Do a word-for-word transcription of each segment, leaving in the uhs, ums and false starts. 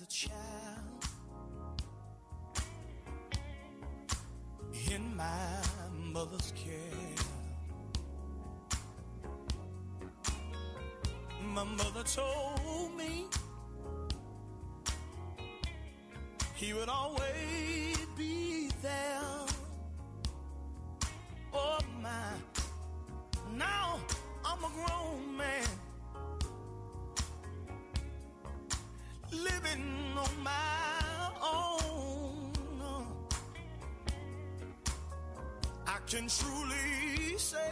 a child in my mother's care. My mother told me he would always be there. Oh my, now I'm a grown man, living on my own. I can truly say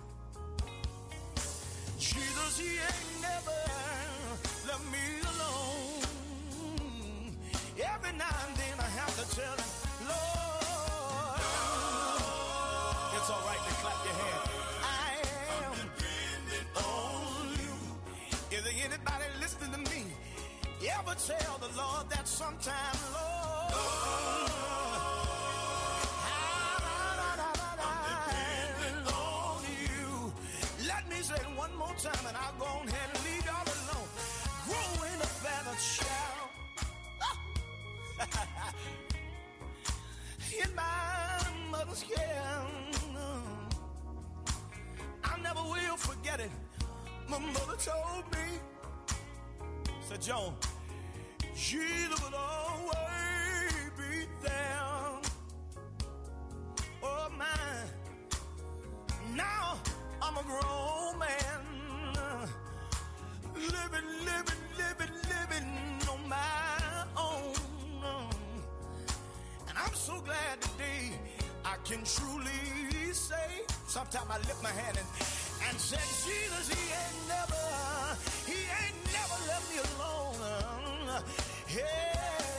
Jesus, he ain't never left me alone. Every now and then I have to tell him, Lord, Lord, it's all right to clap your hands. I am dependent on you. Is there anybody listening to me? You ever tell the Lord that sometime, Lord, Lord, say it one more time and I'll go ahead and leave y'all alone. Growing up as a child in my mother's care, I never will forget it. My mother told me, said, John, Jesus would always be there. Oh my, now I'm a grown man, living, living, living, living on my own. And I'm so glad today I can truly say, sometimes I lift my hand and, and say, Jesus, he ain't never, he ain't never left me alone. Hey.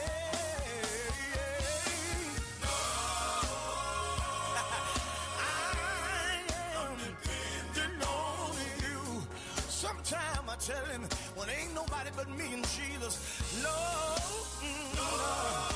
Sometimes I tell him, when ain't nobody but me and Jesus, Lord, mm, Lord,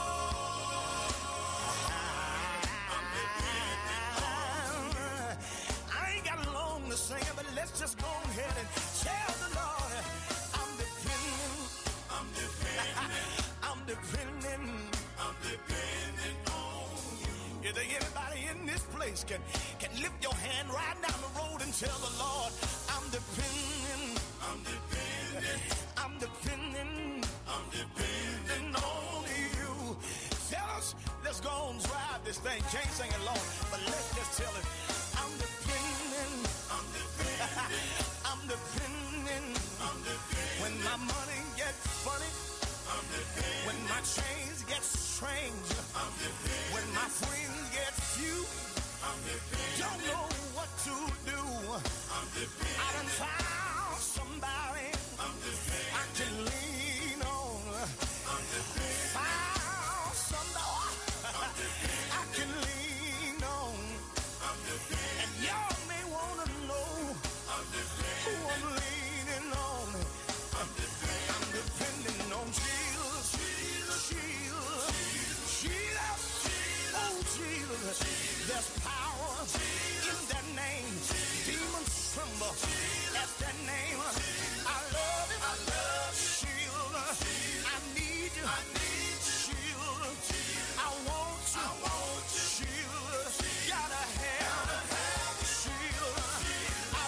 I ain't got long to sing it, but let's just go ahead and tell the Lord, I'm depending, I'm depending, I'm depending, I'm depending on you. Is there anybody in this place can, can lift your hand right down the road and tell the Lord, I'm depending, I'm depending, I'm depending, I'm depending on you. Fellas, let's go and drive this thing. Can't sing it long, but let's just tell it. I'm depending, I'm depending, I'm depending, I'm depending. When my money gets funny, I'm depending. When my chains get strange, I'm depending. When my friends get few, I'm depending. Don't know what to do. I'm depending. I done found somebody I'm depending. I can lean on. I'm depending. Found somebody I'm depending. I can lean on. I'm depending. And y'all may wanna know I'm depending. Who I'm leaning on. I'm depending. I'm depending on Jesus. Jesus. Jesus. Jesus. Oh Jesus. There's power in that name. Demons tremble at that name. I love it. I love shield. I need you. I need shield. I want you. I want you. Shield. Gotta have shield. I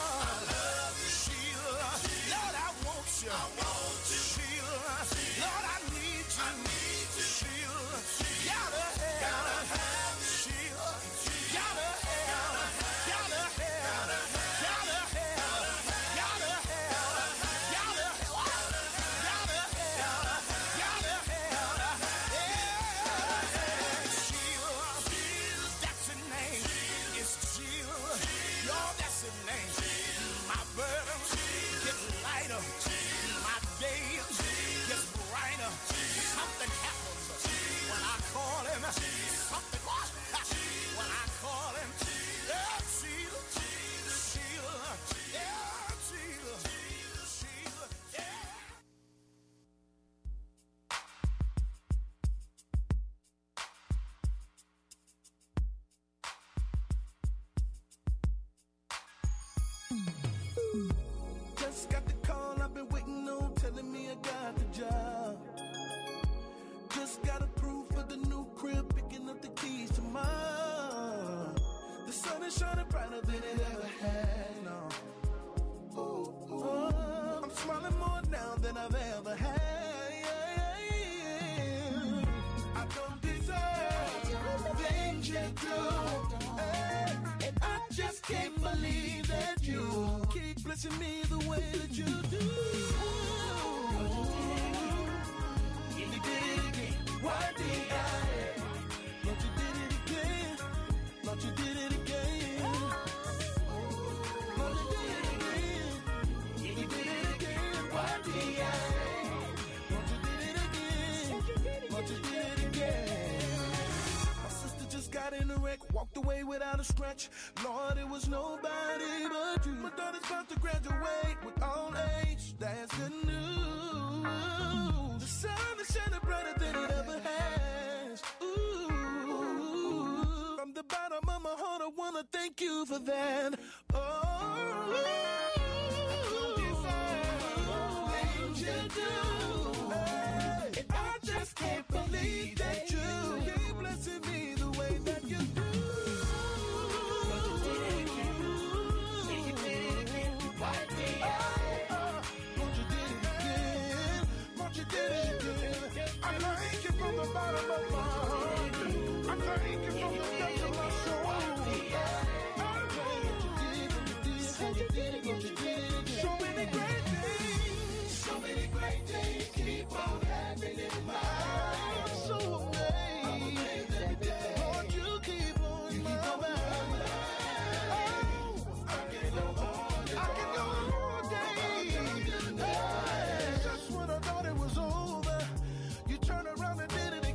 love shield. Lord, I want you. I want you. Shield. Lord, I need you. I need you. Shield. Gotta have shield. Gotta have. Gotta have. Gotta have. Gotta have. Gotta have. Gotta have. Gotta have. Yeah. Shield. That's the name. It's Jesus. Lord, that's the name. My burdens get lighter. My days get brighter. Something happens when I call him. Something what? When I call him. Yeah, Jesus. Jesus. Yeah, Jesus. Jesus. Yeah. Just got the call I've been waiting on, telling me I got the job. just got approved for the new crib, picking up the keys to mine. The sun is shining brighter than it ever had, no. Ooh, ooh. I'm smiling more now than I've ever had. I don't deserve the things you do, and I just can't believe that you keep blessing me the way that you do. You did it again. Why did I? Lord, you did it again. Lord, you did it again. Lord, you did it again. You did it again. Why did I? Lord, you did it again. Lord, you did it again. My sister just got in a wreck, walked away without a scratch. Lord, it was nobody but you. My daughter's about to graduate with all A's. That's good news. The sun is shining brighter than it ever has. Ooh. From the bottom of my heart, I wanna thank you for that. Oh, things you do. Hey, I just can't believe that you keep blessing me the way that you do. Bottom of my heart, I thank you from the depths of my soul. I thank you, you did, you did, you did, you did. So many great things, so many great things keep on happening in my life. I'm so amazed, Lord, you keep on in my mind. Oh, I can go on, I can go on all day. Hey, just when I thought it was over, you turn around and did it.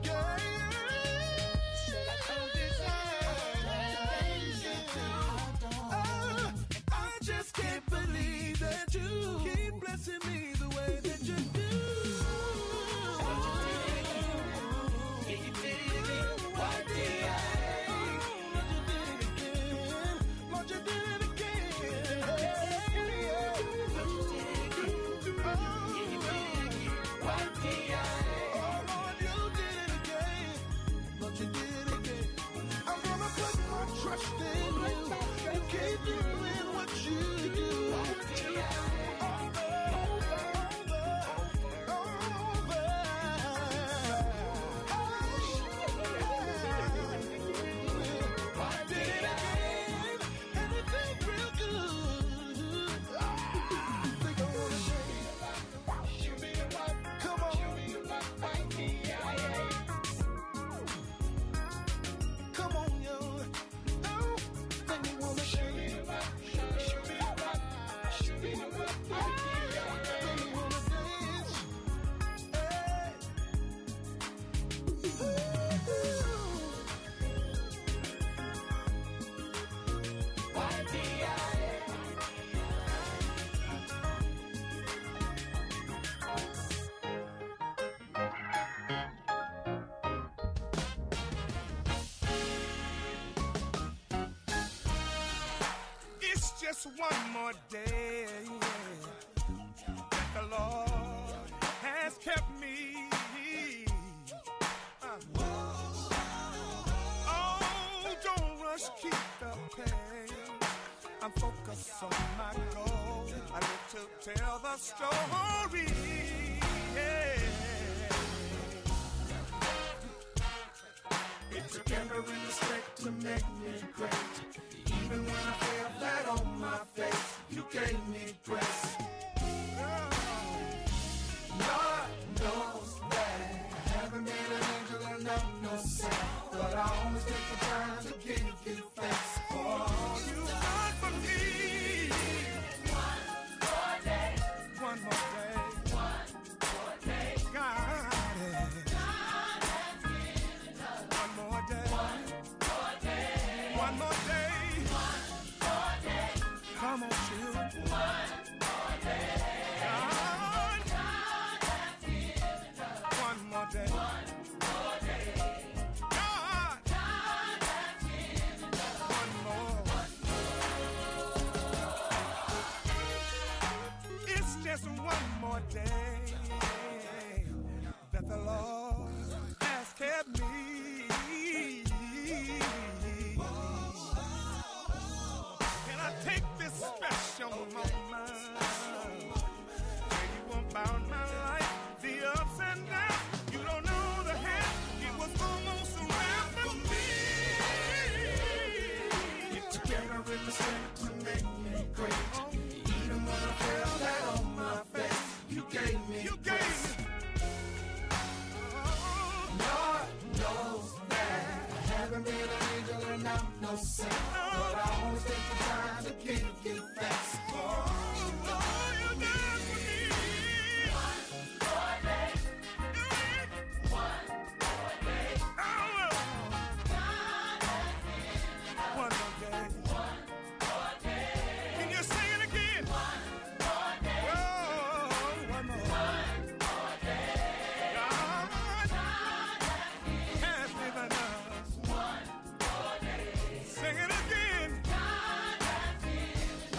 Just one more day, yeah, that the Lord has kept me. Uh, oh, don't rush, keep the pace. I'm focused on my goal. I live to tell the story. Yeah. It took every respect to make me great. Even when I fell flat on my face, you gave me grace. Lord knows that I haven't been an angel and I'm no saint, but I always take the time to give you thanks for all you've done for me. One more day, one more day, one more day, God, God has given us one more day, one more day, one more day. Come on, children. One more day. God, God has given us one more day. One more day. God, God has given us one more. One more. It's just one more day that the Lord take this special moment. Tell you about my life, the ups and downs. You don't know the half, it was almost a wrap for me. Get together in the center to make me great. Even when I fell flat on my face, you gave me you gave me. Lord knows that I haven't been an angel and I'm no saint, but I always take the time to give you thanks. Oh, oh, you did for me. One more day. One more day. Oh, God has given us one more day. one more day. Can you sing it again? One more day. Oh, one more. One more day. God God has given has given us. one more day. Sing it again. God has given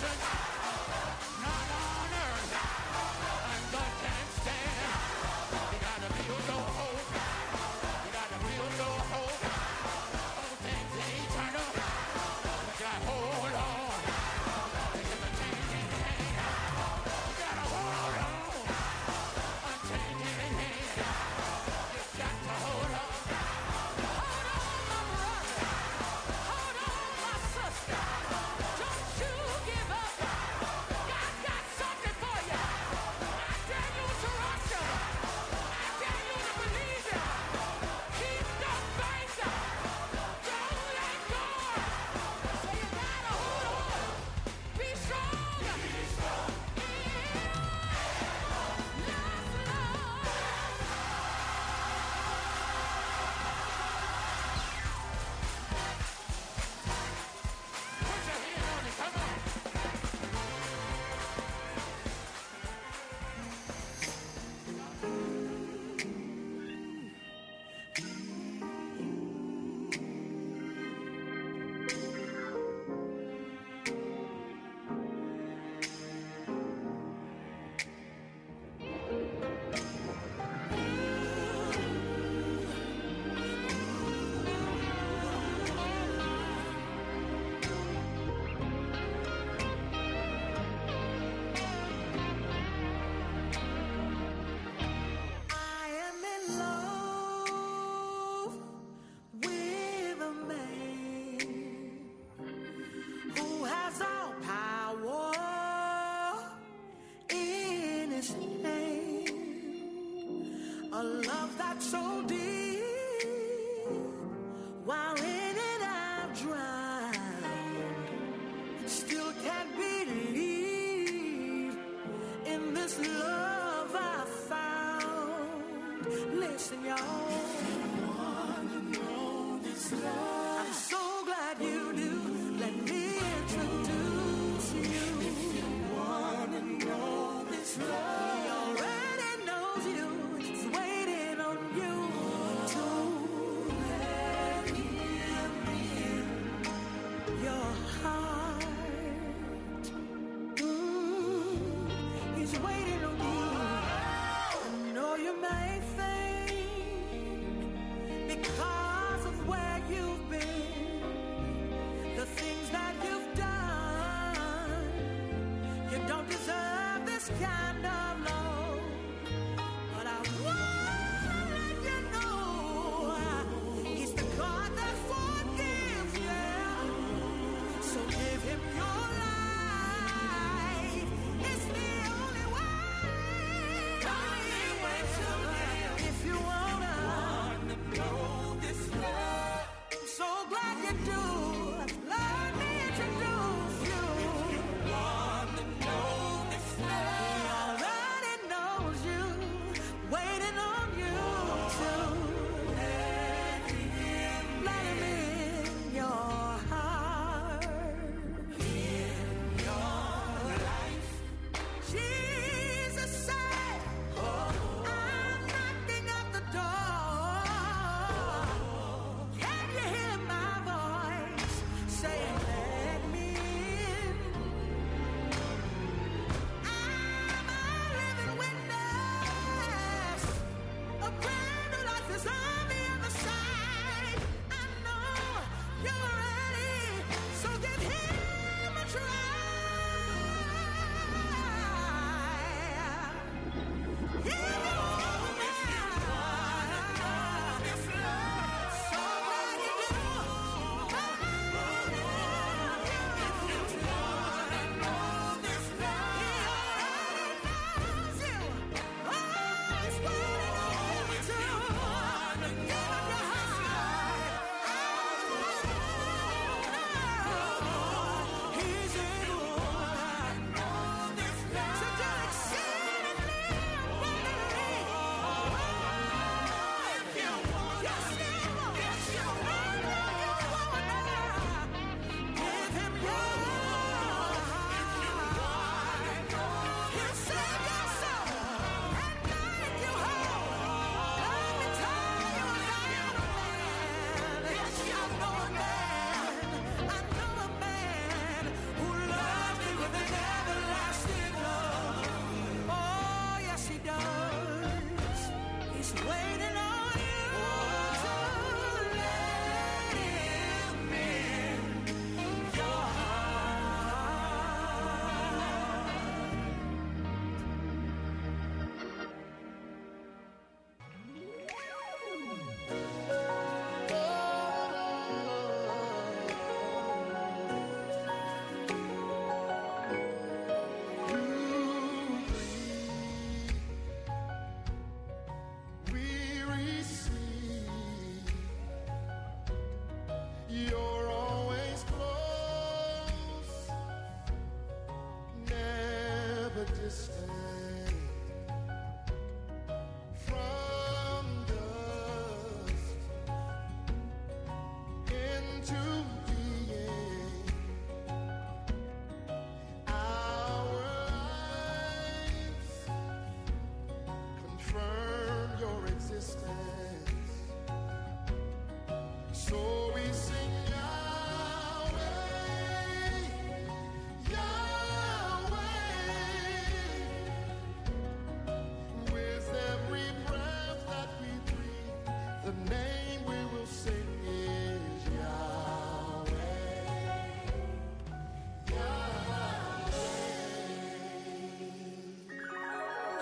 heaven, not on earth, and God can't stand. You gotta build no hope, you gotta build no hope. All things eternal, you gotta hold on. It's a changing hand. You gotta hold on, unchanging hand. You got to hold on. Hold on, my brother. Hold on, my sister. Don't you give up. God got something for you. I dare you to trust Him. I dare you to believe Him. Keep the faith. Don't let go. So you gotta hold on. Be strong. Be strong. Put your hand on it. Come on. I am in love with a man who has all power in his hand. A love that's so deep, while in it I've drowned, still can't believe in this love I found. Listen, y'all. I'm so glad you do. Let me introduce you. If you wanna know this love, He already knows you. He's waiting on you to let Him in your heart. Mm, He's waiting on you. I know you may think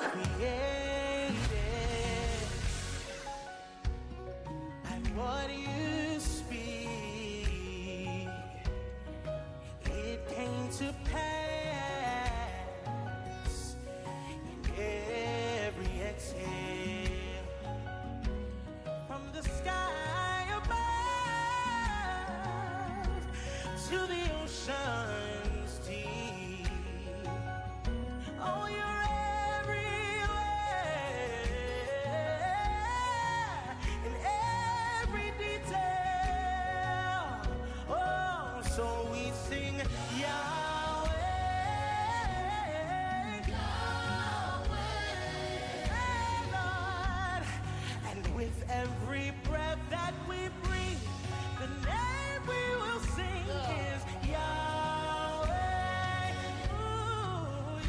created, and what you speak, it came to pass in every exhale from the sky above to the ocean's deep. Oh, you're everywhere in every detail. Oh, so we sing Yahweh, Yahweh, Lord. And with every breath that we breathe, the name we will sing is Yahweh. Ooh,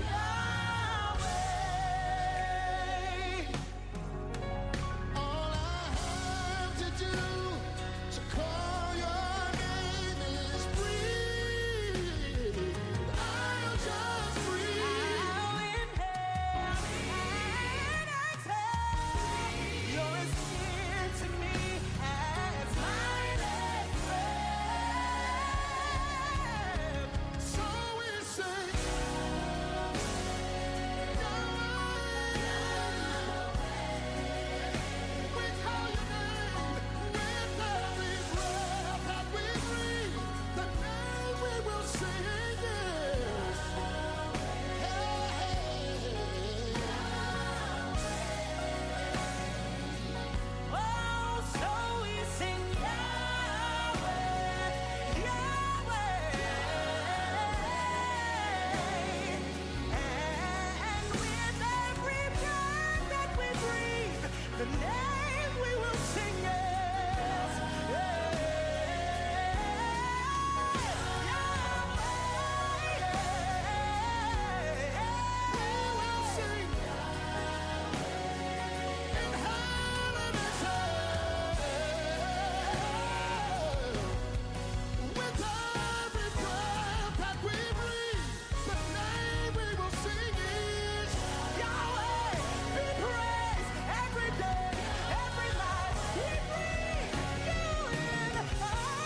Yahweh. All I have to do to call your name is breathe. I'll just breathe. I'll inhale and exhale. You're as near to me as my next breath. So we say, we call your name with every breath that we breathe. The name we will sing is Oh, so we sing Yahweh, Yahweh. And with every breath that we breathe, the name we will sing is with every breath that we breathe. The name we will sing is Yahweh. Be praised every day, every life. We breathe you in. Oh,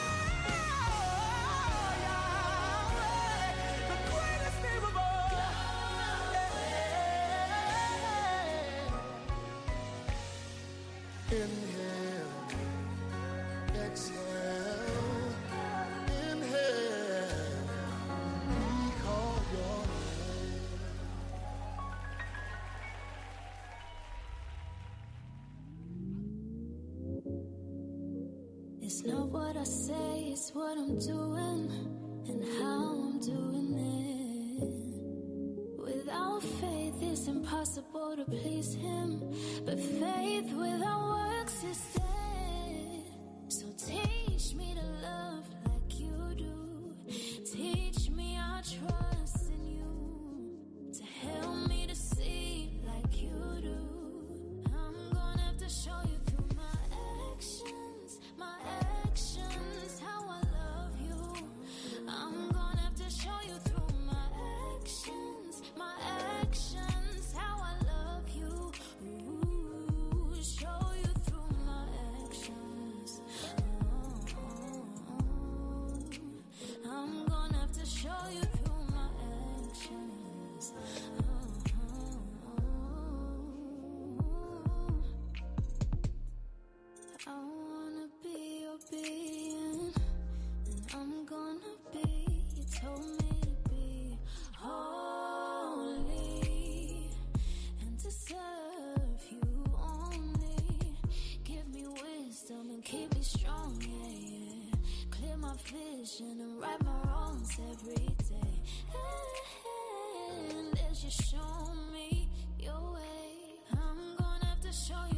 Yahweh, the greatest name of all. inhale, exhale, inhale. We call your name. It's not what I say, it's what I'm doing and how I'm doing it. Without faith, it's impossible to please Him, but faith without works is dead. So teach me to love like you do. Teach me I trust in you. To help me to see like you do. I'm gonna have to show you through my actions, my actions, how I love you. I'm gonna have to show you through my actions, my actions, how I love you. Ooh, show you through my actions. Oh, oh, oh. I'm gonna have to show you through my actions. Oh, oh, oh. I wanna be obedient, and I'm gonna be. You told me to be holy and to serve you only. Give me wisdom and keep me strong, yeah, yeah. Clear my vision and right my wrongs every day. And as you show me your way, I'm gonna have to show you